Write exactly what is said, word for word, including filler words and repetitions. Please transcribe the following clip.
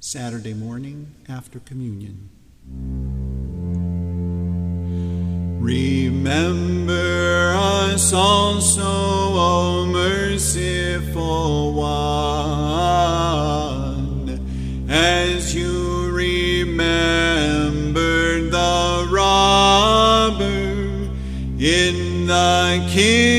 Saturday morning after communion. Remember us also, O merciful One, as you remembered the robber in the kingdom